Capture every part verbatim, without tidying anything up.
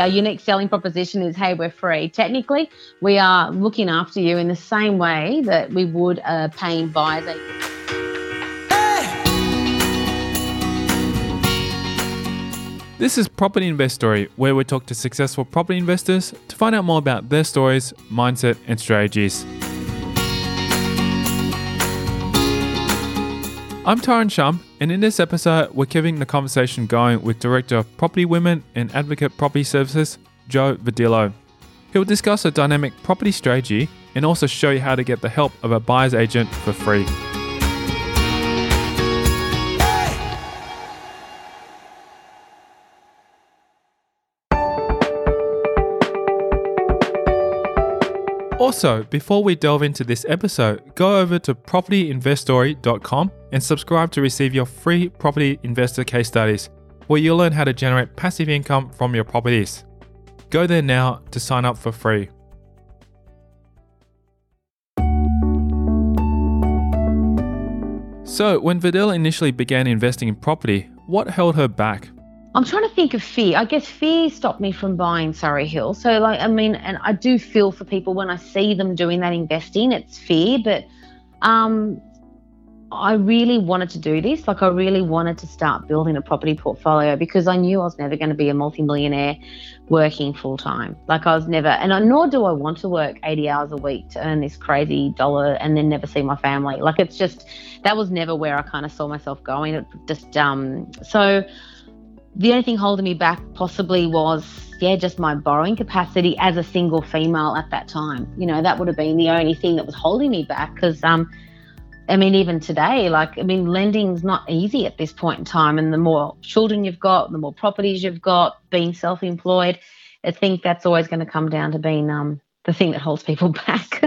our unique selling proposition is, hey, we're free. Technically, we are looking after you in the same way that we would a paying buyer's agent. This is Property Investory, where we talk to successful property investors to find out more about their stories, mindset, and strategies. I'm Tyron Shum, and in this episode, we're keeping the conversation going with Director of Property Women and Advocate Property Services, Joe Vadillo. He'll discuss a dynamic property strategy and also show you how to get the help of a buyer's agent for free. Also, before we delve into this episode, go over to property investory dot com and subscribe to receive your free property investor case studies, where you'll learn how to generate passive income from your properties. Go there now to sign up for free. So, when Vadillo initially began investing in property, what held her back? I'm trying to think of fear. I guess fear stopped me from buying Surrey Hills. So, like, I mean, and I do feel for people when I see them doing that investing, it's fear. But um, I really wanted to do this. Like, I really wanted to start building a property portfolio because I knew I was never going to be a multimillionaire working full time. Like, I was never, and I, nor do I want to work eighty hours a week to earn this crazy dollar and then never see my family. Like, it's just, that was never where I kind of saw myself going. It just, um, so... The only thing holding me back possibly was, yeah, just my borrowing capacity as a single female at that time. You know, that would have been the only thing that was holding me back because, um, I mean, even today, like, I mean, lending's not easy at this point in time. And the more children you've got, the more properties you've got, being self-employed, I think that's always going to come down to being um, the thing that holds people back.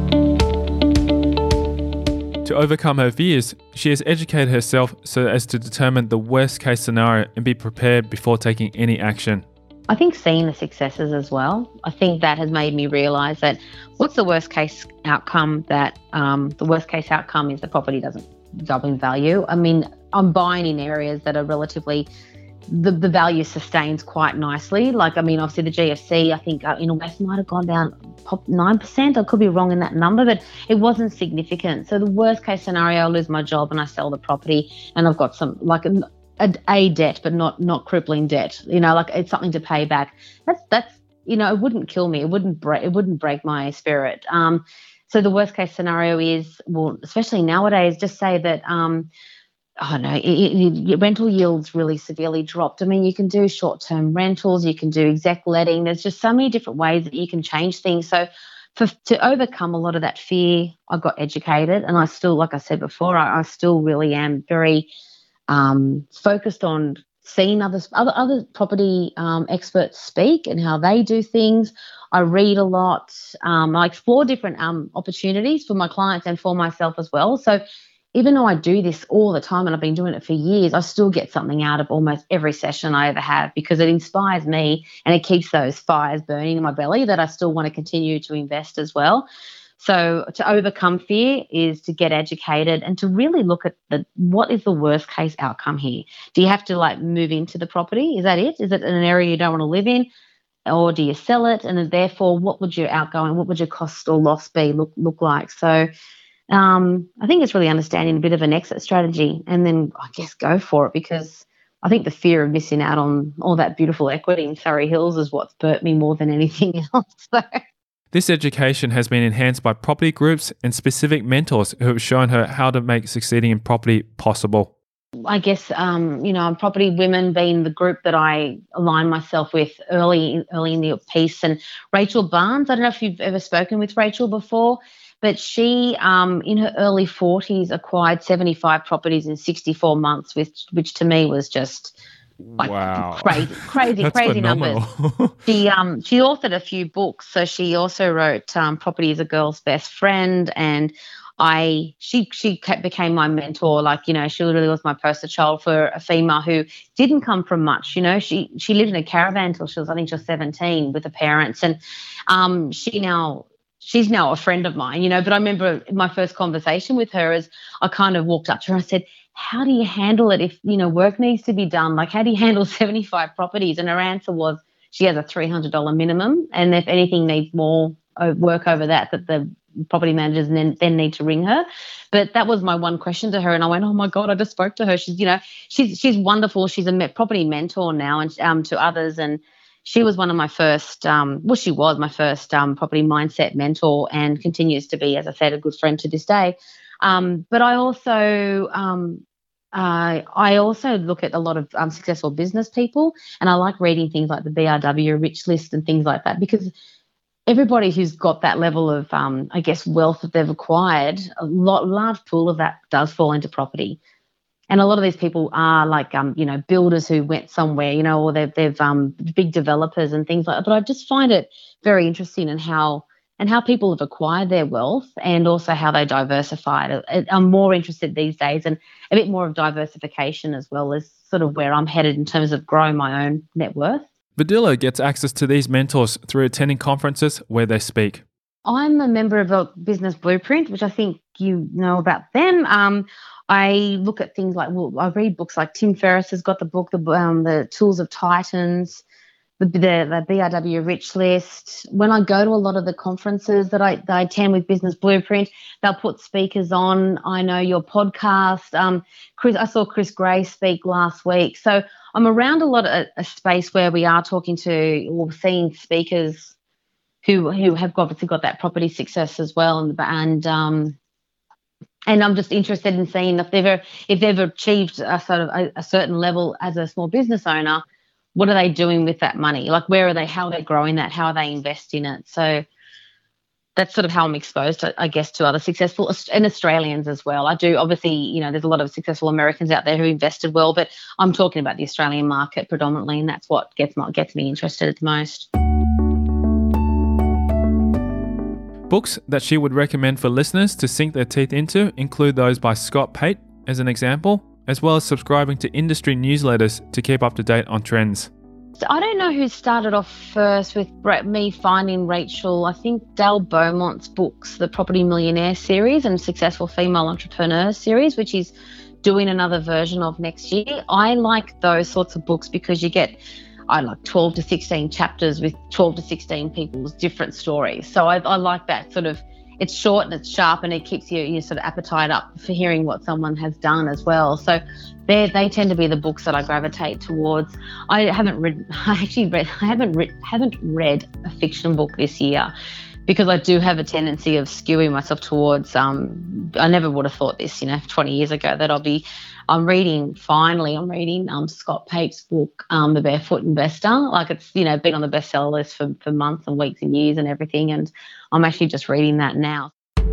To overcome her fears, she has educated herself so as to determine the worst case scenario and be prepared before taking any action. I think seeing the successes as well, I think that has made me realise that what's the worst case outcome that um, the worst case outcome is the property doesn't double in value. I mean, I'm buying in areas that are relatively, the, the value sustains quite nicely. Like, I mean, obviously the G F C, I think uh, in West might have gone down nine percent. I could be wrong in that number, but it wasn't significant. So the worst case scenario, I lose my job and I sell the property and I've got some, like a, a, a debt, but not, not crippling debt, you know, like it's something to pay back. That's, that's, you know, it wouldn't kill me. It wouldn't break, it wouldn't break my spirit. Um, so the worst case scenario is, well, especially nowadays, just say that, um, oh no, it, it, it, rental yields really severely dropped. I mean, you can do short-term rentals, you can do exec letting. There's just so many different ways that you can change things. So for, to overcome a lot of that fear, I got educated and I still, like I said before, I, I still really am very um, focused on seeing other, other, other property um, experts speak and how they do things. I read a lot. Um, I explore different um, opportunities for my clients and for myself as well. So even though I do this all the time and I've been doing it for years, I still get something out of almost every session I ever have because it inspires me and it keeps those fires burning in my belly that I still want to continue to invest as well. So to overcome fear is to get educated and to really look at the what is the worst case outcome here. Do you have to like move into the property? Is that it? Is it in an area you don't want to live in? Or do you sell it? And then therefore, what would your outgoing, what would your cost or loss be look look like? So Um, I think it's really understanding a bit of an exit strategy and then I guess go for it because I think the fear of missing out on all that beautiful equity in Surrey Hills is what's burnt me more than anything else. So. This education has been enhanced by property groups and specific mentors who have shown her how to make succeeding in property possible. I guess, um, you know, Property Women being the group that I align myself with early, early in the piece, and Rachel Barnes. I don't know if you've ever spoken with Rachel before. But she, um, in her early forties, acquired seventy-five properties in sixty-four months, which, which to me was just like wow. crazy, crazy, crazy numbers. She um she authored a few books, so she also wrote um, Property is a Girl's Best Friend, and I she she became my mentor. Like, you know, she literally was my poster child for a female who didn't come from much. You know, she she lived in a caravan until she was, I think, she was seventeen with her parents, and um she now. She's now a friend of mine, you know, but I remember my first conversation with her as I kind of walked up to her and I said, how do you handle it if, you know, work needs to be done? Like, how do you handle seventy-five properties? And her answer was, she has a three hundred dollars minimum, and if anything needs more work over that, that the property managers then, then need to ring her. But that was my one question to her, and I went, oh my God, I just spoke to her. She's, you know, she's she's wonderful. She's a property mentor now, and um to others, and she was one of my first, um, well, she was my first um, property mindset mentor, and continues to be, as I said, a good friend to this day. Um, but I also um, uh, I also look at a lot of um, successful business people, and I like reading things like the B R W Rich List and things like that, because everybody who's got that level of, um, I guess, wealth that they've acquired, a lot, large pool of that does fall into property. And a lot of these people are like, um, you know, builders who went somewhere, you know, or they've, they've um, big developers and things like that. But I just find it very interesting in how and how people have acquired their wealth, and also how they diversified. I'm more interested these days, and a bit more of diversification as well, is sort of where I'm headed in terms of growing my own net worth. Vidila gets access to these mentors through attending conferences where they speak. I'm a member of a Business Blueprint, which I think you know about them. Um, I look at things like, well, I read books like Tim Ferriss has got the book, the um, the Tools of Titans, the, the the B R W Rich List. When I go to a lot of the conferences that I, that I attend with Business Blueprint, they'll put speakers on. I know your podcast. Um, Chris, I saw Chris Gray speak last week. So I'm around a lot of a space where we are talking to or seeing speakers who who have obviously got that property success as well, and and um and I'm just interested in seeing if they've if they've achieved a sort of a, a certain level as a small business owner, what are they doing with that money? Like, where are they? How are they growing that? How are they investing it? So that's sort of how I'm exposed, to, I guess, to other successful and Australians as well. I do, obviously, you know, there's a lot of successful Americans out there who invested well, but I'm talking about the Australian market predominantly, and that's what gets my, gets me interested the most. Books that she would recommend for listeners to sink their teeth into include those by Scott Pate, as an example, as well as subscribing to industry newsletters to keep up to date on trends. So I don't know who started off first with me finding Rachel. I think Dale Beaumont's books, the Property Millionaire series and Successful Female Entrepreneur series, which he's doing another version of next year. I like those sorts of books because you get, I like twelve to sixteen chapters with twelve to sixteen people's different stories. So I, I like that sort of, it's short and it's sharp, and it keeps your, your sort of appetite up for hearing what someone has done as well. So they they tend to be the books that I gravitate towards. I haven't read, I actually read, I haven't read, haven't read a fiction book this year, because I do have a tendency of skewing myself towards, um, I never would have thought this, you know, twenty years ago, that I'll be, I'm reading, finally, I'm reading um, Scott Pate's book, um, The Barefoot Investor. Like, it's, you know, been on the bestseller list for, for months and weeks and years and everything. And I'm actually just reading that now.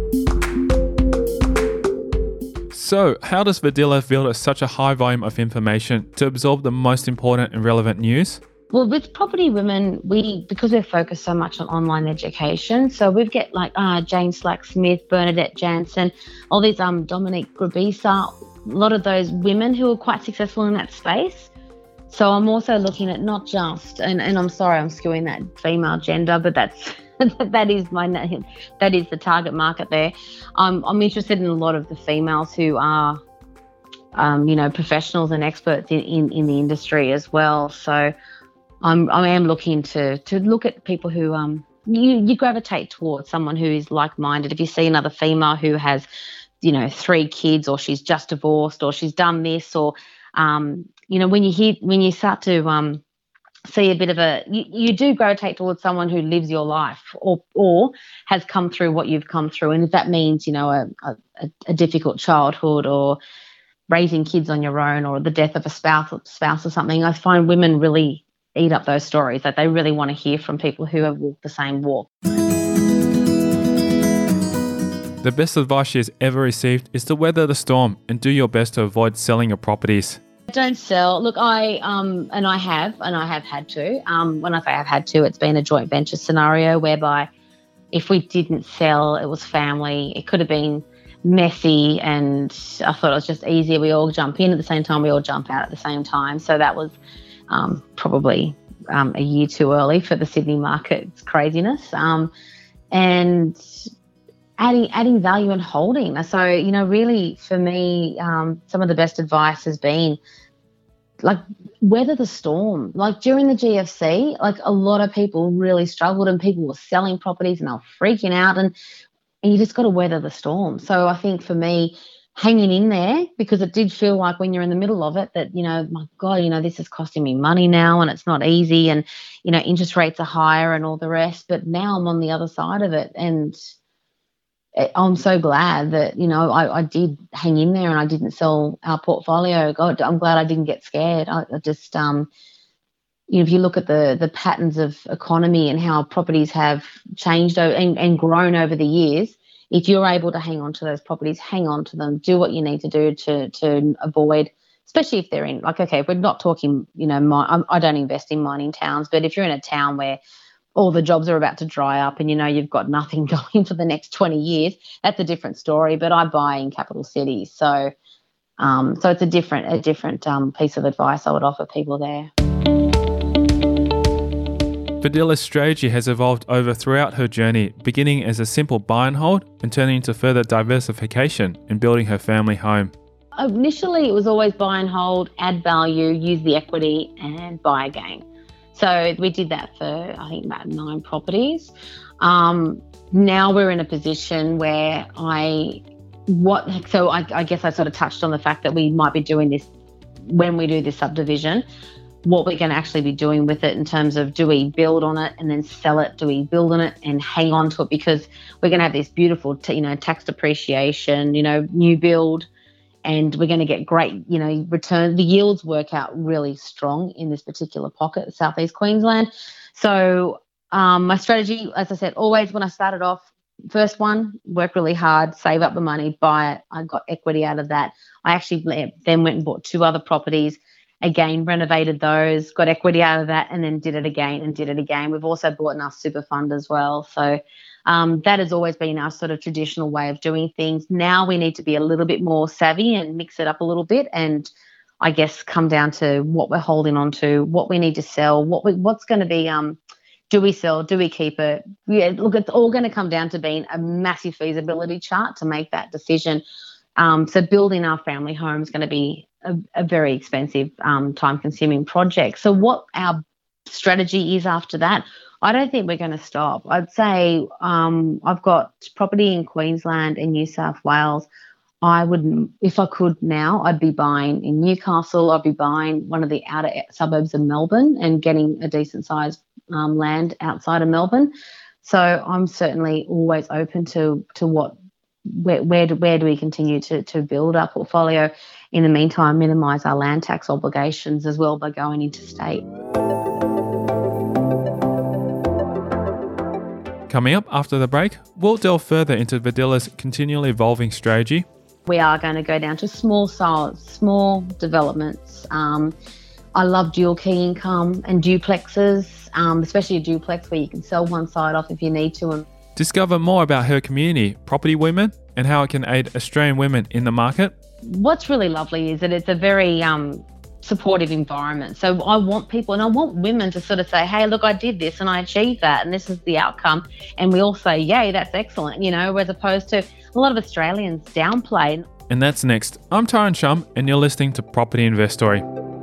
So, how does Vidila filter such a high volume of information to absorb the most important and relevant news? Well, with Property Women, we, because we're focused so much on online education, so we've got like uh, Jane Slack-Smith, Bernadette Jansen, all these, um, Dominique Grabisa, a lot of those women who are quite successful in that space. So I'm also looking at not just, and, and I'm sorry I'm skewing that female gender, but that's that is my that is the target market there. Um, I'm interested in a lot of the females who are, um, you know, professionals and experts in, in, in the industry as well. So I'm I am looking to to look at people who um you, you gravitate towards someone who is like-minded. If you see another female who has, you know, three kids, or she's just divorced, or she's done this, or, um, you know, when you hear, when you start to um, see a bit of a, you, you do gravitate towards someone who lives your life, or or has come through what you've come through. And if that means, you know, a, a, a difficult childhood, or raising kids on your own, or the death of a spouse, spouse or something, I find women really eat up those stories. That they really want to hear from people who have walked the same walk. The best advice she has ever received is to weather the storm and do your best to avoid selling your properties. Don't sell. Look, I um and I have and I have had to. Um, when I say I've had to, it's been a joint venture scenario whereby if we didn't sell, it was family. It could have been messy, and I thought it was just easier. We all jump in at the same time. We all jump out at the same time. So that was um, probably um, a year too early for the Sydney market's craziness. Um, and Adding, adding value and holding. So, you know, really for me, um, some of the best advice has been like weather the storm. Like during the G F C, like a lot of people really struggled and people were selling properties and they were freaking out, and, and you just got to weather the storm. So I think for me, hanging in there, because it did feel like when you're in the middle of it that, you know, my God, you know, this is costing me money now and it's not easy, and, you know, interest rates are higher and all the rest. But now I'm on the other side of it, and I'm so glad that, you know, I, I did hang in there and I didn't sell our portfolio. God, I'm glad I didn't get scared. I, I just, um, you know, if you look at the the patterns of economy and how properties have changed and, and grown over the years, if you're able to hang on to those properties, hang on to them, do what you need to do to to avoid, especially if they're in, like, okay, if we're not talking, you know, my, I don't invest in mining towns, but if you're in a town where all the jobs are about to dry up and, you know, you've got nothing going for the next twenty years, that's a different story. But I buy in capital cities. So um, so it's a different, a different um, piece of advice I would offer people there. Vidila's strategy has evolved over throughout her journey, beginning as a simple buy and hold and turning into further diversification and building her family home. Initially, it was always buy and hold, add value, use the equity and buy again. So we did that for, I think, about nine properties. Um, now we're in a position where I, what, so I, I guess I sort of touched on the fact that we might be doing this when we do this subdivision, what we're going to actually be doing with it in terms of, do we build on it and then sell it? Do we build on it and hang on to it? Because we're going to have this beautiful, t- you know, tax depreciation, you know, new build, and we're going to get great, you know, return. The yields work out really strong in this particular pocket, Southeast Queensland. So um, my strategy, as I said, always when I started off, first one, work really hard, save up the money, buy it. I got equity out of that. I actually then went and bought two other properties, again, renovated those, got equity out of that, and then did it again and did it again. We've also bought in our super fund as well. So um, that has always been our sort of traditional way of doing things. Now we need to be a little bit more savvy and mix it up a little bit, and I guess come down to what we're holding on to, what we need to sell, what we, what's going to be, um, do we sell, do we keep it? Yeah, look, it's all going to come down to being a massive feasibility chart to make that decision. Um, so building our family home is going to be a, a very expensive, um, time-consuming project. So what our strategy is after that, I don't think we're going to stop. I'd say um, I've got property in Queensland and New South Wales. I would, if I could now, I'd be buying in Newcastle. I'd be buying one of the outer suburbs of Melbourne and getting a decent-sized um, land outside of Melbourne. So I'm certainly always open to to what where where do, where do we continue to to build our portfolio. In the meantime, minimise our land tax obligations as well by going interstate. Coming up after the break, we'll delve further into Vidila's continually evolving strategy. We are going to go down to small size, small developments. Um, I love dual key income and duplexes, um, especially a duplex where you can sell one side off if you need to. And discover more about her community, Property Women, and how it can aid Australian women in the market. What's really lovely is that it's a very um, supportive environment. So I want people, and I want women to sort of say, hey, look, I did this and I achieved that and this is the outcome. And we all say, yay, that's excellent, you know, as opposed to a lot of Australians downplay. And that's next. I'm Tyron Shum and you're listening to Property Investory.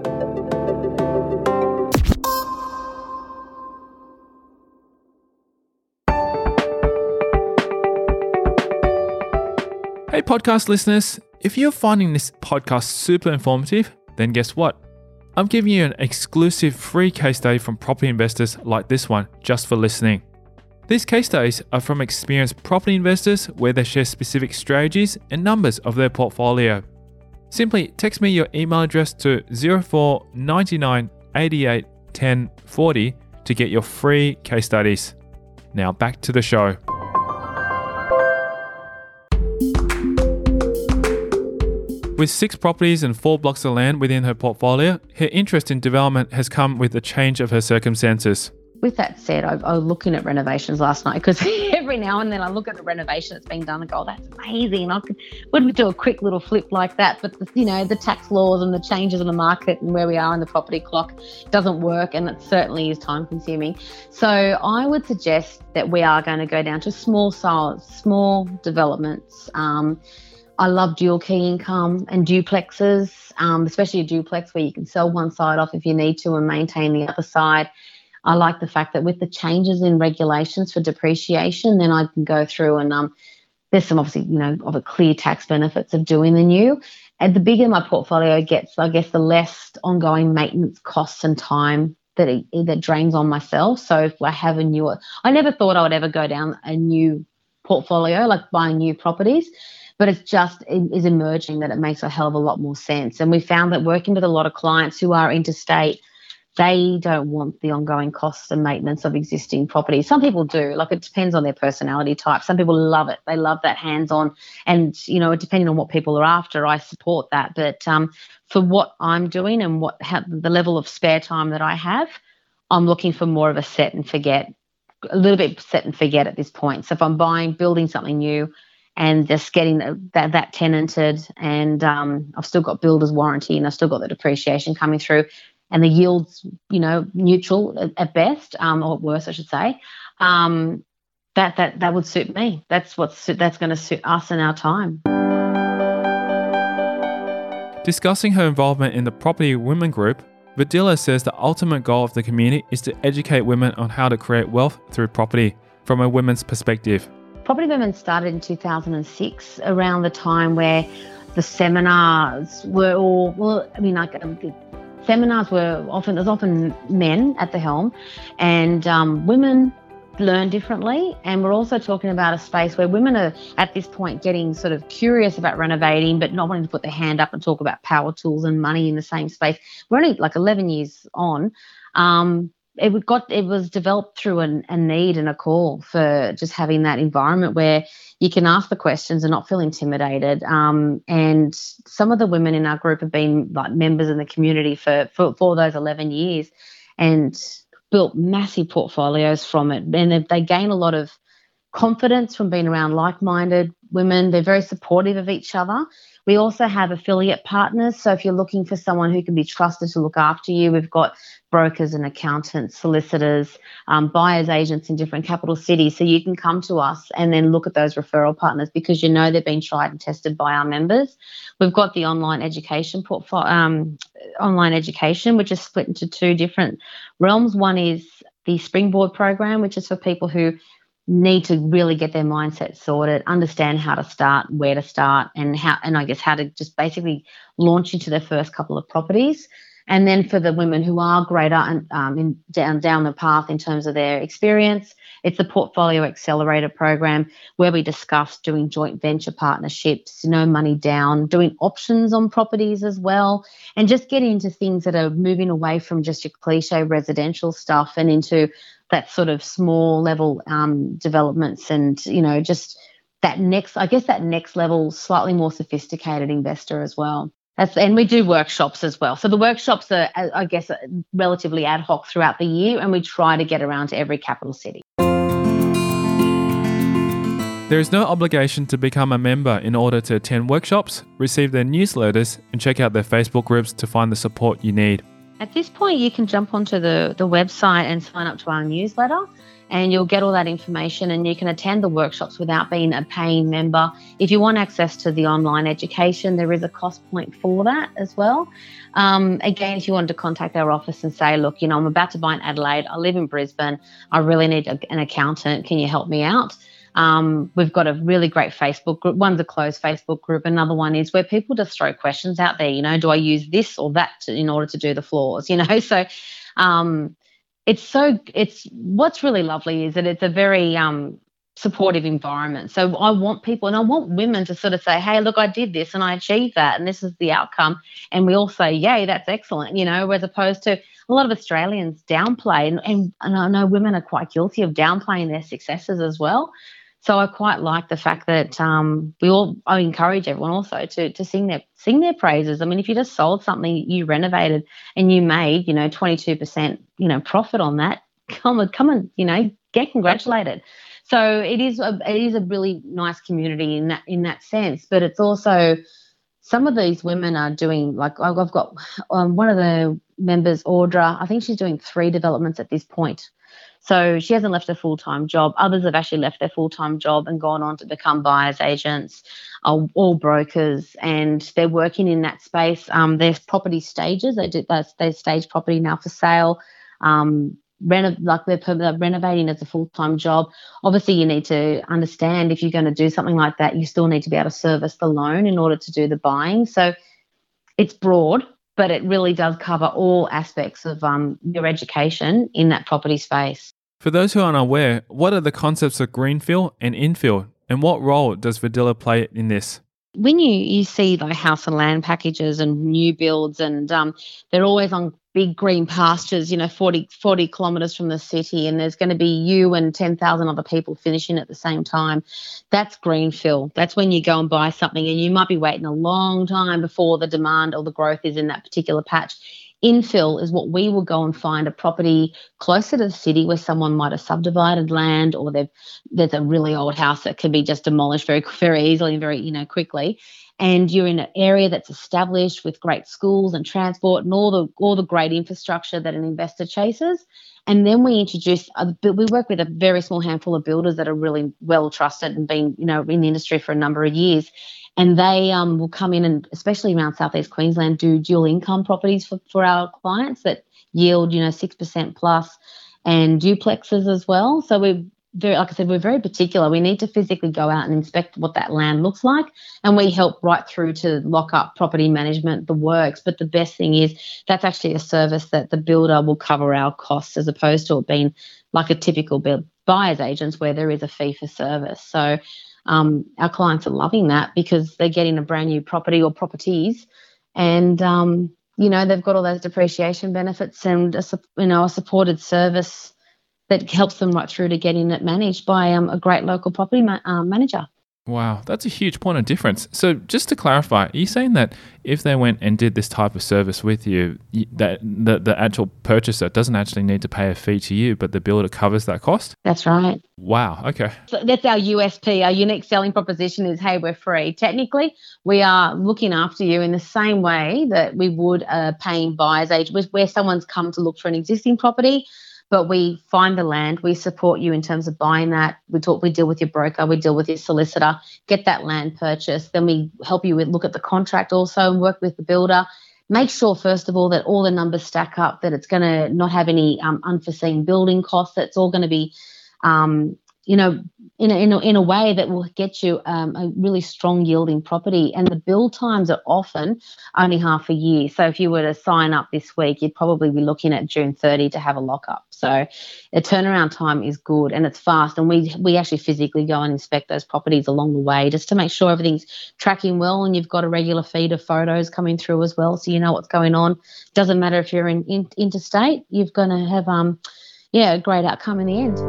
Hey podcast listeners, if you're finding this podcast super informative, then guess what? I'm giving you an exclusive free case study from property investors like this one just for listening. These case studies are from experienced property investors where they share specific strategies and numbers of their portfolio. Simply text me your email address to zero four nine nine eight eight one oh four oh to get your free case studies. Now back to the show. With six properties and four blocks of land within her portfolio, her interest in development has come with the change of her circumstances. With that said, I, I was looking at renovations last night because every now and then I look at a renovation that's being done and go, oh, that's amazing. I could, would we do a quick little flip like that? But, the, you know, the tax laws and the changes in the market and where we are in the property clock doesn't work, and it certainly is time consuming. So I would suggest that we are going to go down to small size, small developments. Um, I love dual key income and duplexes, um, especially a duplex where you can sell one side off if you need to and maintain the other side. I like the fact that with the changes in regulations for depreciation, then I can go through and um, there's some obviously, you know, of a clear tax benefits of doing the new. And the bigger my portfolio gets, I guess the less ongoing maintenance costs and time that it, that drains on myself. So if I have a newer, I never thought I would ever go down a new portfolio, like buying new properties, but it's just, it is emerging that it makes a hell of a lot more sense. And we found that working with a lot of clients who are interstate, they don't want the ongoing costs and maintenance of existing properties. Some people do, like it depends on their personality type. Some people love it. They love that hands-on and, you know, depending on what people are after, I support that. But um, for what I'm doing and what how, the level of spare time that I have, I'm looking for more of a set and forget, a little bit set and forget at this point. So if I'm buying, building something new and just getting that, that tenanted and um, I've still got builder's warranty and I've still got the depreciation coming through, and the yield's, you know, neutral at, at best, um, or at worst, I should say, um, that that that would suit me. That's what's that's going to suit us and our time. Discussing her involvement in the Property Women Group, Vidila says the ultimate goal of the community is to educate women on how to create wealth through property from a women's perspective. Property Women started in two thousand six, around the time where the seminars were all, well, I mean, like, um, seminars were often, there's often men at the helm, and um, women learn differently. And we're also talking about a space where women are at this point getting sort of curious about renovating, but not wanting to put their hand up and talk about power tools and money in the same space. We're only like eleven years on. Um, it got it was developed through an, a need and a call for just having that environment where you can ask the questions and not feel intimidated. Um, and some of the women in our group have been like members in the community for, for, for those eleven years and built massive portfolios from it. And they, they gain a lot of confidence from being around like-minded women. They're very supportive of each other. We also have affiliate partners. So if you're looking for someone who can be trusted to look after you, we've got brokers and accountants, solicitors, um, buyers agents in different capital cities. So you can come to us and then look at those referral partners because you know they've been tried and tested by our members. We've got the online education portfolio, um, online education, which is split into two different realms. One is the Springboard program, which is for people who need to really get their mindset sorted, understand how to start, where to start, and how, and I guess how to just basically launch into their first couple of properties. And then for the women who are greater and um, in, down down the path in terms of their experience, it's the Portfolio Accelerator program where we discuss doing joint venture partnerships, no money down, doing options on properties as well, and just getting into things that are moving away from just your cliche residential stuff and into that sort of small level um, developments and, you know, just that next, I guess that next level, slightly more sophisticated investor as well. That's, and we do workshops as well. So the workshops are, I guess, relatively ad hoc throughout the year, and we try to get around to every capital city. There is no obligation to become a member in order to attend workshops, receive their newsletters, and check out their Facebook groups to find the support you need. At this point, you can jump onto the, the website and sign up to our newsletter, and you'll get all that information, and you can attend the workshops without being a paying member. If you want access to the online education, there is a cost point for that as well. Um, again, if you wanted to contact our office and say, look, you know, I'm about to buy in Adelaide, I live in Brisbane, I really need a, an accountant, can you help me out? Um, we've got a really great Facebook group. One's a closed Facebook group. Another one is where people just throw questions out there. You know, do I use this or that to, in order to do the floors? You know, so um, it's so it's what's really lovely is that it's a very um, supportive environment. So I want people and I want women to sort of say, hey, look, I did this and I achieved that and this is the outcome. And we all say, yay, that's excellent, you know, as opposed to a lot of Australians downplay. And, and, and I know women are quite guilty of downplaying their successes as well. So I quite like the fact that um, we all, I encourage everyone also to to sing their sing their praises. I mean, if you just sold something, you renovated and you made, you know, twenty-two percent, you know, profit on that, come and come and, you know, get congratulated. So it is a, it is a really nice community in that in that sense. But it's also some of these women are doing, like I've got um, one of the members, Audra, I think she's doing three developments at this point. So she hasn't left a full-time job. Others have actually left their full-time job and gone on to become buyer's agents or, or brokers, and they're working in that space. Um, there's property stages. They do they, they stage property now for sale. Um, Reno, like they're, they're renovating as a full-time job. Obviously, you need to understand if you're going to do something like that, you still need to be able to service the loan in order to do the buying. So it's broad, but it really does cover all aspects of um, your education in that property space. For those who are unaware, what are the concepts of greenfield and infield, and what role does Vidilla play in this? When you, you see like house and land packages and new builds, and um, they're always on big green pastures, you know, forty, forty kilometres from the city, and there's going to be you and ten thousand other people finishing at the same time. That's greenfield. That's when you go and buy something and you might be waiting a long time before the demand or the growth is in that particular patch. Infill is what we will go and find a property closer to the city where someone might have subdivided land, or they've, there's a really old house that can be just demolished very, very easily and very, you know, quickly. And you're in an area that's established with great schools and transport and all the all the great infrastructure that an investor chases. And then we introduce, uh, we work with a very small handful of builders that are really well trusted and been, you know, in the industry for a number of years. And they um, will come in and, especially around Southeast Queensland, do dual income properties for, for our clients that yield, you know, six percent plus, and duplexes as well. So we're very, like I said, we're very particular. We need to physically go out and inspect what that land looks like, and we help right through to lock up property management, the works. But the best thing is that's actually a service that the builder will cover our costs, as opposed to it being like a typical build buyer's agents where there is a fee for service. So um, our clients are loving that because they're getting a brand new property or properties, and um, you know, they've got all those depreciation benefits and a, you know, a supported service that helps them right through to getting it managed by um, a great local property ma- uh, manager. Wow, that's a huge point of difference. So just to clarify, are you saying that if they went and did this type of service with you, that the, the actual purchaser doesn't actually need to pay a fee to you, but the builder covers that cost? That's right. Wow, okay. So that's our U S P. Our unique selling proposition is, hey, we're free. Technically, we are looking after you in the same way that we would a paying buyer's agent, where someone's come to look for an existing property. But we find the land, we support you in terms of buying that. We talk, we deal with your broker, we deal with your solicitor, get that land purchased. Then we help you with look at the contract also and work with the builder. Make sure, first of all, that all the numbers stack up, that it's going to not have any um, unforeseen building costs. That's all going to be, um, you know, in a, in a, in a way that will get you um, a really strong yielding property. And the build times are often only half a year. So if you were to sign up this week, you'd probably be looking at June thirtieth to have a lockup. So the turnaround time is good and it's fast. And we we actually physically go and inspect those properties along the way just to make sure everything's tracking well, and you've got a regular feed of photos coming through as well, so you know what's going on. Doesn't matter if you're in, in interstate, you're going to have um yeah a great outcome in the end.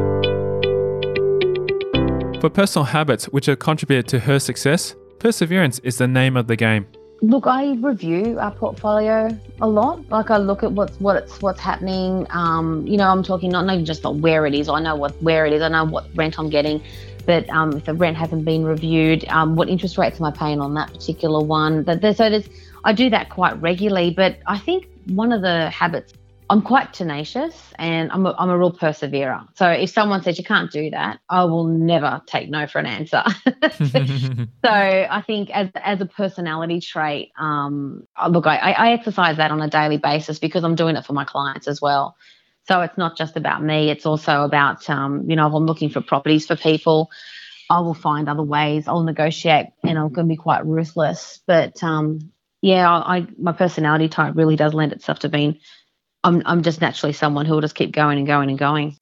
For personal habits which have contributed to her success, perseverance is the name of the game. Look, I review our portfolio a lot. Like I look at what's what it's what's happening. Um, you know, I'm talking not even just about where it is. I know what where it is. I know what rent I'm getting. But um, if the rent hasn't been reviewed, um, what interest rates am I paying on that particular one? But there's, so there's, I do that quite regularly. But I think one of the habits, I'm quite tenacious and I'm a, I'm a real perseverer. So if someone says you can't do that, I will never take no for an answer. So I think as as a personality trait, um, look, I, I exercise that on a daily basis because I'm doing it for my clients as well. So it's not just about me. It's also about, um, you know, if I'm looking for properties for people, I will find other ways. I'll negotiate and I'm going to be quite ruthless. But, um, yeah, I, I my personality type really does lend itself to being I'm I'm just naturally someone who will just keep going and going and going.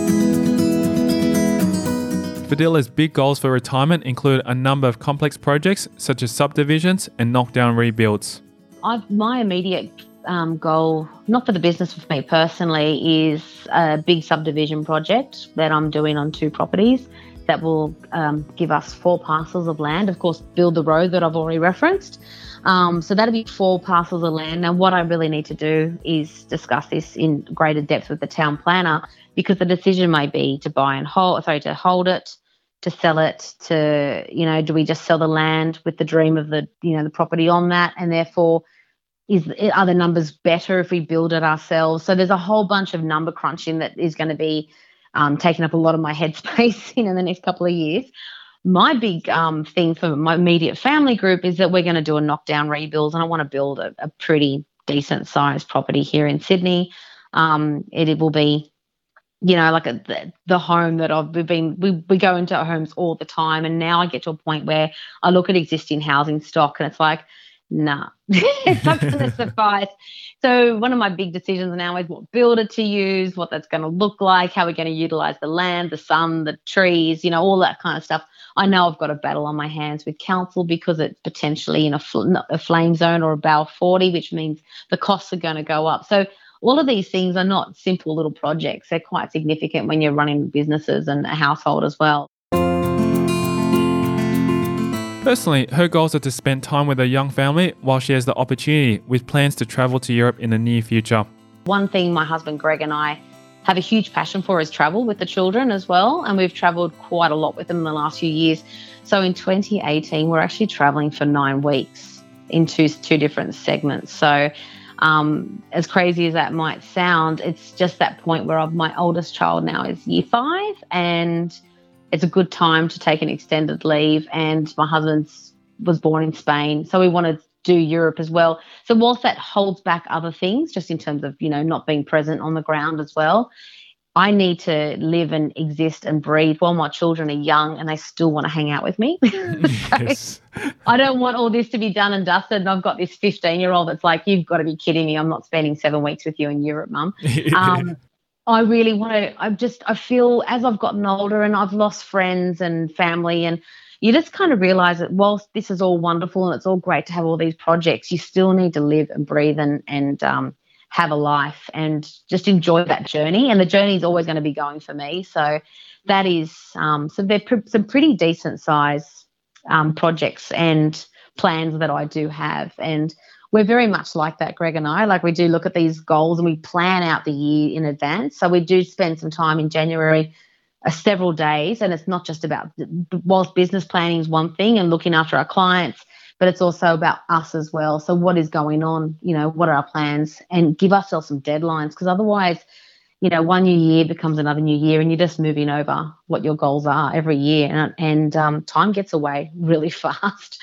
Vidilla's big goals for retirement include a number of complex projects such as subdivisions and knockdown rebuilds. I've, my immediate um, goal, not for the business, for me personally, is a big subdivision project that I'm doing on two properties that will um, give us four parcels of land. Of course, build the road that I've already referenced. Um, so that'll be four parcels of land. Now, what I really need to do is discuss this in greater depth with the town planner, because the decision may be to buy and hold, sorry, to hold it, to sell it, to, you know, do we just sell the land with the dream of the, you know, the property on that, and therefore is are the numbers better if we build it ourselves? So there's a whole bunch of number crunching that is going to be um, taking up a lot of my headspace in the next couple of years. My big um, thing for my immediate family group is that we're going to do a knockdown rebuild, and I want to build a, a pretty decent sized property here in Sydney. Um, it, it will be, you know, like a, the, the home that I've we've been, we, we go into our homes all the time. And now I get to a point where I look at existing housing stock and it's like, nah, it's not going to suffice. So one of my big decisions now is what builder to use, what that's going to look like, how we're going to utilize the land, the sun, the trees, you know, all that kind of stuff. I know I've got a battle on my hands with council because it's potentially in a, fl- a flame zone or a B A L forty, which means the costs are going to go up. So all of these things are not simple little projects. They're quite significant when you're running businesses and a household as well. Personally, her goals are to spend time with her young family while she has the opportunity, with plans to travel to Europe in the near future. One thing my husband Greg and I have a huge passion for is travel with the children as well. And we've travelled quite a lot with them in the last few years. So in twenty eighteen, we're actually travelling for nine weeks in two, two different segments. So um, as crazy as that might sound, it's just that point where I've, my oldest child now is year five, and it's a good time to take an extended leave. And my husband was born in Spain, so we wanted to do Europe as well. So whilst that holds back other things, just in terms of, you know, not being present on the ground as well, I need to live and exist and breathe while my children are young and they still want to hang out with me. Yes. I don't want all this to be done and dusted. And I've got this fifteen-year-old that's like, you've got to be kidding me. I'm not spending seven weeks with you in Europe, Mum. Um, I really want to, I just, I feel as I've gotten older and I've lost friends and family, and you just kind of realize that whilst this is all wonderful and it's all great to have all these projects, you still need to live and breathe and, and um, have a life and just enjoy that journey. And the journey is always going to be going for me. So that is, um, so they're pr- some pretty decent size um, projects and plans that I do have. And we're very much like that, Greg and I. Like, we do look at these goals and we plan out the year in advance. So we do spend some time in January, uh, several days, and it's not just about, whilst business planning is one thing and looking after our clients, but it's also about us as well. So what is going on, you know, what are our plans, and give ourselves some deadlines, because otherwise, you know, one new year becomes another new year and you're just moving over what your goals are every year, and, and um, time gets away really fast.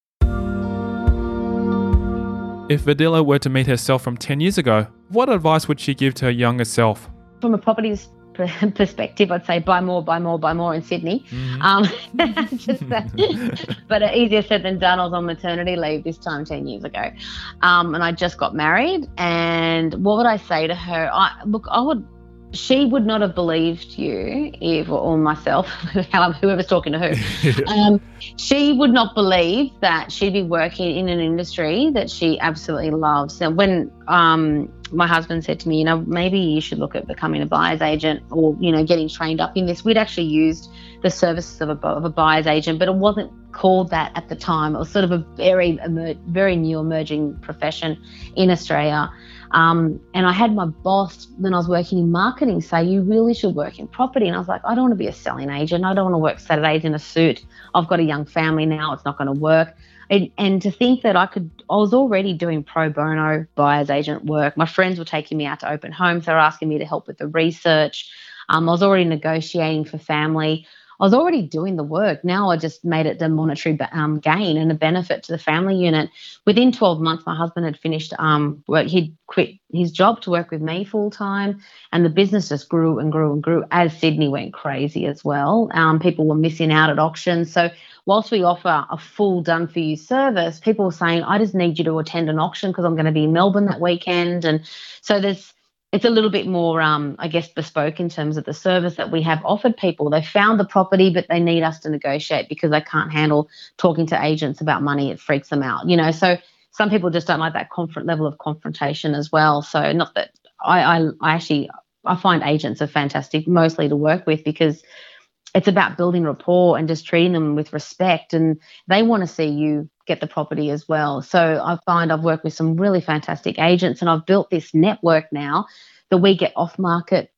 If Vidila were to meet herself from ten years ago, what advice would she give to her younger self? From a properties perspective, I'd say buy more, buy more, buy more in Sydney. Mm-hmm. Um, just that. But easier said than done. I was on maternity leave this time ten years ago, um, and I just got married. And what would I say to her? I, look, I would. She would not have believed you if, or myself, whoever's talking to who. um, she would not believe that she'd be working in an industry that she absolutely loves. And when um, my husband said to me, you know, maybe you should look at becoming a buyer's agent, or, you know, getting trained up in this. We'd actually used the services of a, of a buyer's agent, but it wasn't called that at the time. It was sort of a very, very new emerging profession in Australia. Um, and I had my boss, when I was working in marketing, say, you really should work in property. And I was like, I don't want to be a selling agent. I don't want to work Saturdays in a suit. I've got a young family now. It's not going to work. And, and to think that I could, I was already doing pro bono buyer's agent work. My friends were taking me out to open homes. They were asking me to help with the research. Um, I was already negotiating for family. I was already doing the work. Now I just made it a monetary um, gain and a benefit to the family unit. Within twelve months, my husband had finished um, work. He'd quit his job to work with me full time, and the business just grew and grew and grew as Sydney went crazy as well. Um, people were missing out at auctions. So whilst we offer a full done for you service, people were saying, I just need you to attend an auction because I'm going to be in Melbourne that weekend. And so there's It's a little bit more, um, I guess, bespoke in terms of the service that we have offered people. They found the property, but they need us to negotiate because they can't handle talking to agents about money. It freaks them out, you know. So some people just don't like that comfort level of confrontation as well. So not that I, I, I actually, I find agents are fantastic mostly to work with, because it's about building rapport and just treating them with respect, and they want to see you get the property as well. So I find I've worked with some really fantastic agents, and I've built this network now that we get off-market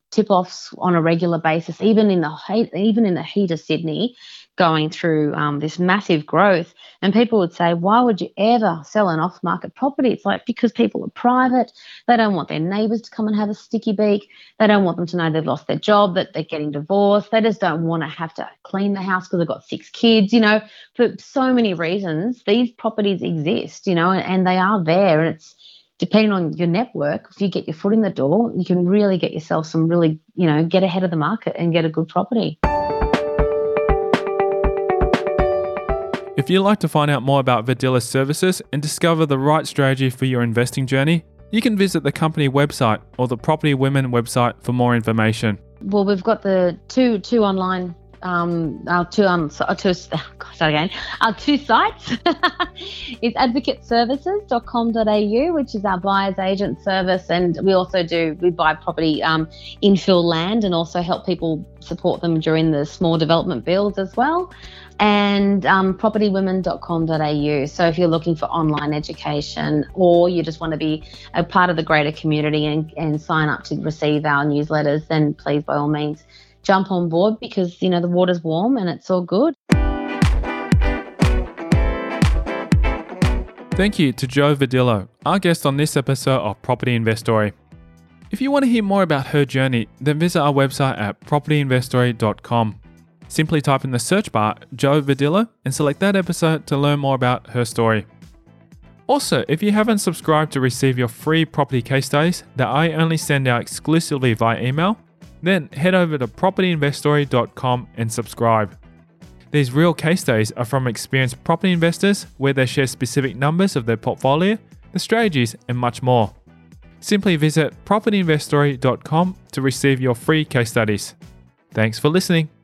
tip-offs on a regular basis, even in the heat, even in the heat of Sydney, going through um, this massive growth. And people would say, why would you ever sell an off-market property? It's like, because people are private. They don't want their neighbours to come and have a sticky beak. They don't want them to know they've lost their job, that they're getting divorced. They just don't want to have to clean the house because they've got six kids. You know, for so many reasons, these properties exist, you know, and they are there. And it's depending on your network, if you get your foot in the door, you can really get yourself some really, you know, get ahead of the market and get a good property. If you'd like to find out more about Vidilla's services and discover the right strategy for your investing journey, you can visit the company website or the Property Women website for more information. Well, we've got the two two online, um, our two um, so, two, oh, sorry again, our two sites. It's advocate services dot com dot a u, which is our buyer's agent service, and we also do we buy property um, infill land and also help people support them during the small development builds as well. And um, property women dot com dot a u. So if you're looking for online education, or you just want to be a part of the greater community and, and sign up to receive our newsletters, then please, by all means, jump on board, because, you know, the water's warm and it's all good. Thank you to Jo Vodillo, our guest on this episode of Property Investory. If you want to hear more about her journey, then visit our website at property investory dot com. Simply type in the search bar Jo Vodillo and select that episode to learn more about her story. Also, if you haven't subscribed to receive your free property case studies that I only send out exclusively via email, then head over to property investory dot com and subscribe. These real case studies are from experienced property investors, where they share specific numbers of their portfolio, the strategies, and much more. Simply visit property investory dot com to receive your free case studies. Thanks for listening.